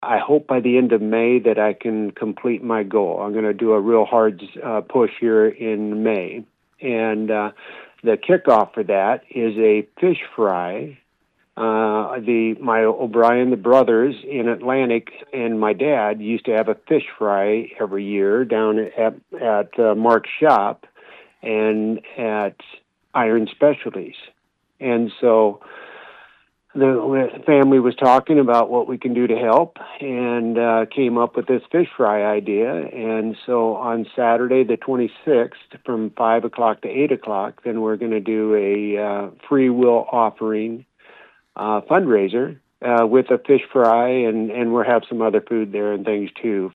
I hope by the end of May that I can complete my goal. I'm going to do a real hard push here in May. And the kickoff for that is a fish fry. My O'Brien, the brothers in Atlantic, and my dad used to have a fish fry every year down at Mark's shop and at Iron Specialties. And so the family was talking about what we can do to help and came up with this fish fry idea. And so on Saturday, the 26th, from 5 o'clock to 8 o'clock, then we're going to do a free will offering fundraiser with a fish fry, and we'll have some other food there and things too